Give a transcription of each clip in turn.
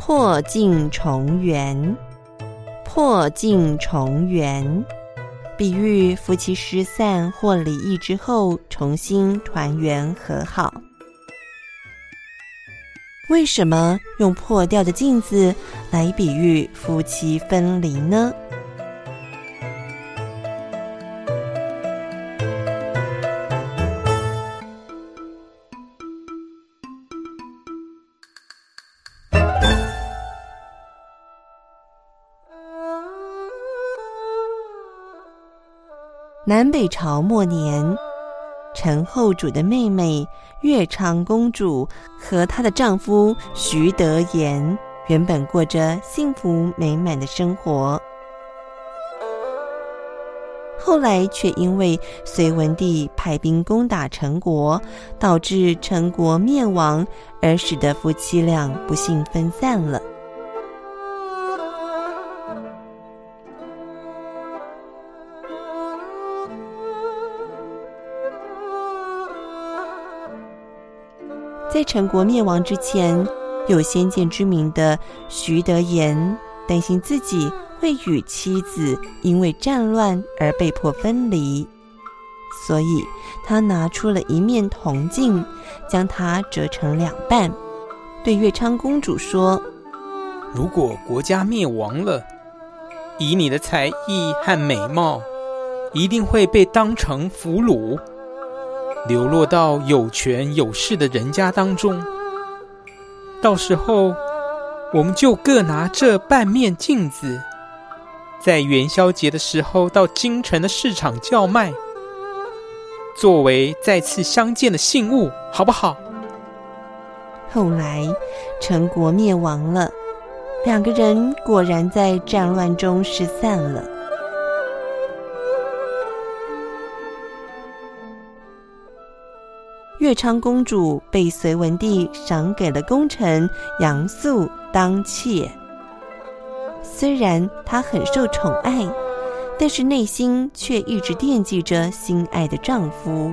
破镜重圆。破镜重圆，比喻夫妻失散或离异之后重新团圆和好。为什么用破掉的镜子来比喻夫妻分离呢？南北朝末年，陈后主的妹妹乐昌公主和她的丈夫徐德言原本过着幸福美满的生活，后来却因为隋文帝派兵攻打陈国，导致陈国灭亡，而使得夫妻俩不幸分散了。在陈国灭亡之前，有先见之明的徐德言担心自己会与妻子因为战乱而被迫分离，所以他拿出了一面铜镜，将它折成2半，对乐昌公主说： 如果国家灭亡了，以你的才艺和美貌，一定会被当成俘虏，流落到有权有势的人家当中，到时候我们就各拿这半面镜子，在元宵节的时候到京城的市场叫卖，作为再次相见的信物，好不好？ 后来陈国灭亡了，2个人果然在战乱中失散了。乐昌公主被隋文帝赏给了功臣杨素当妾，虽然她很受宠爱，但是内心却一直惦记着心爱的丈夫。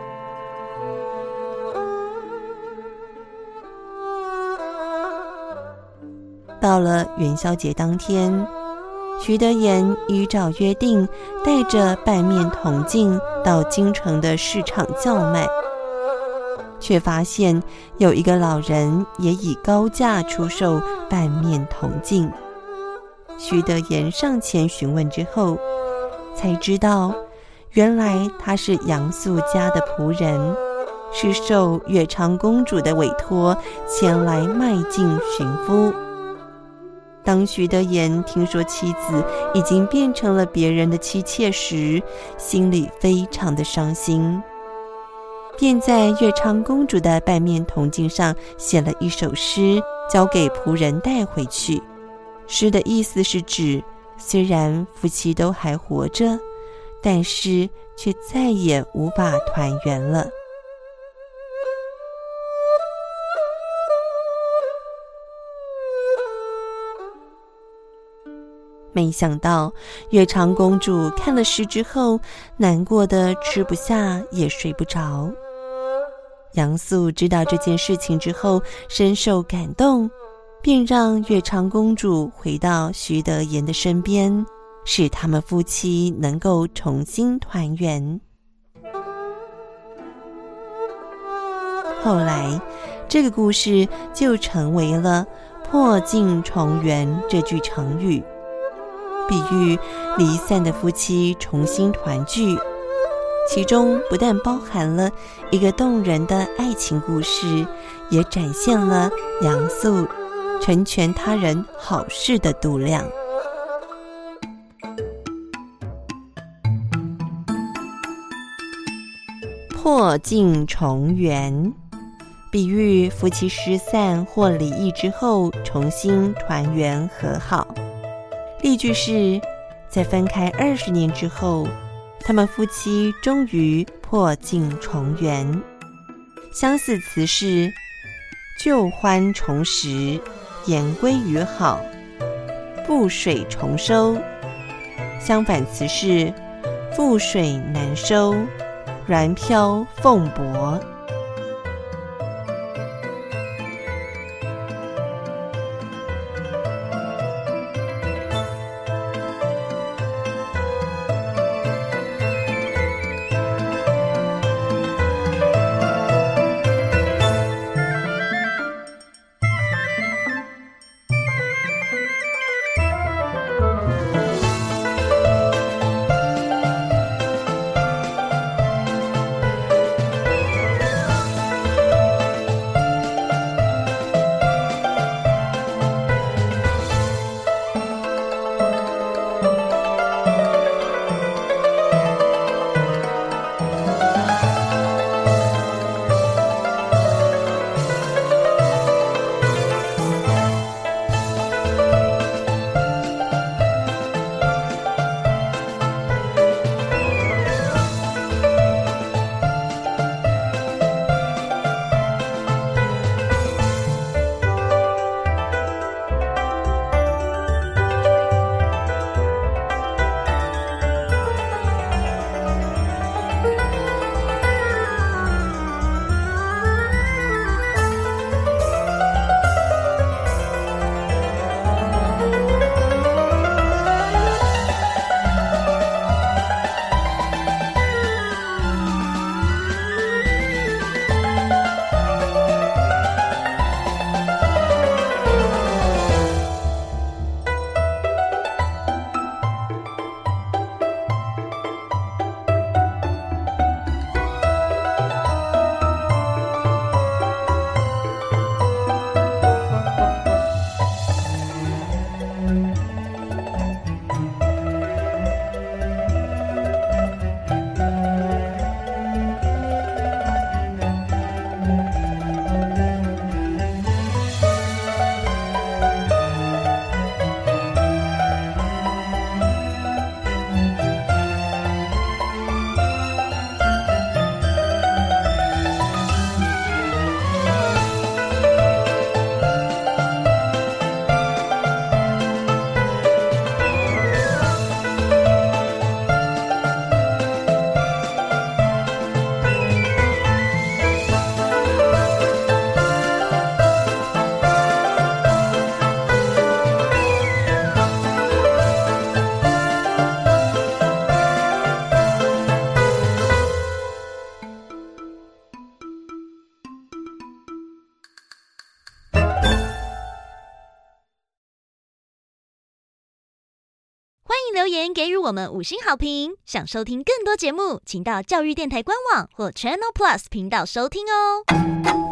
到了元宵节当天，徐德言依照约定，带着半面铜镜到京城的市场叫卖，却发现有一个老人也以高价出售半面铜镜。徐德言上前询问之后，才知道原来他是杨素家的仆人，是受乐昌公主的委托前来卖镜寻夫。当徐德言听说妻子已经变成了别人的妻妾时，心里非常的伤心，便在乐昌公主的半面铜镜上写了一首诗，交给仆人带回去。诗的意思是指，虽然夫妻都还活着，但是却再也无法团圆了。没想到乐昌公主看了诗之后，难过的吃不下也睡不着。杨素知道这件事情之后，深受感动，便让乐昌公主回到徐德言的身边，使他们夫妻能够重新团圆。后来这个故事就成为了破镜重圆这句成语，比喻离散的夫妻重新团聚，其中不但包含了一个动人的爱情故事，也展现了杨素成全他人好事的度量。破镜重圆，比喻夫妻失散或离异之后重新团圆和好。例句是，在分开20年之后，他们夫妻终于破镜重圆。相似词是旧欢重拾，言归于好，覆水重收。相反词是覆水难收，鸾漂凤箔。 留言给予我们5星好评。想收听更多节目，请到教育电台官网或 Channel Plus 频道收听哦。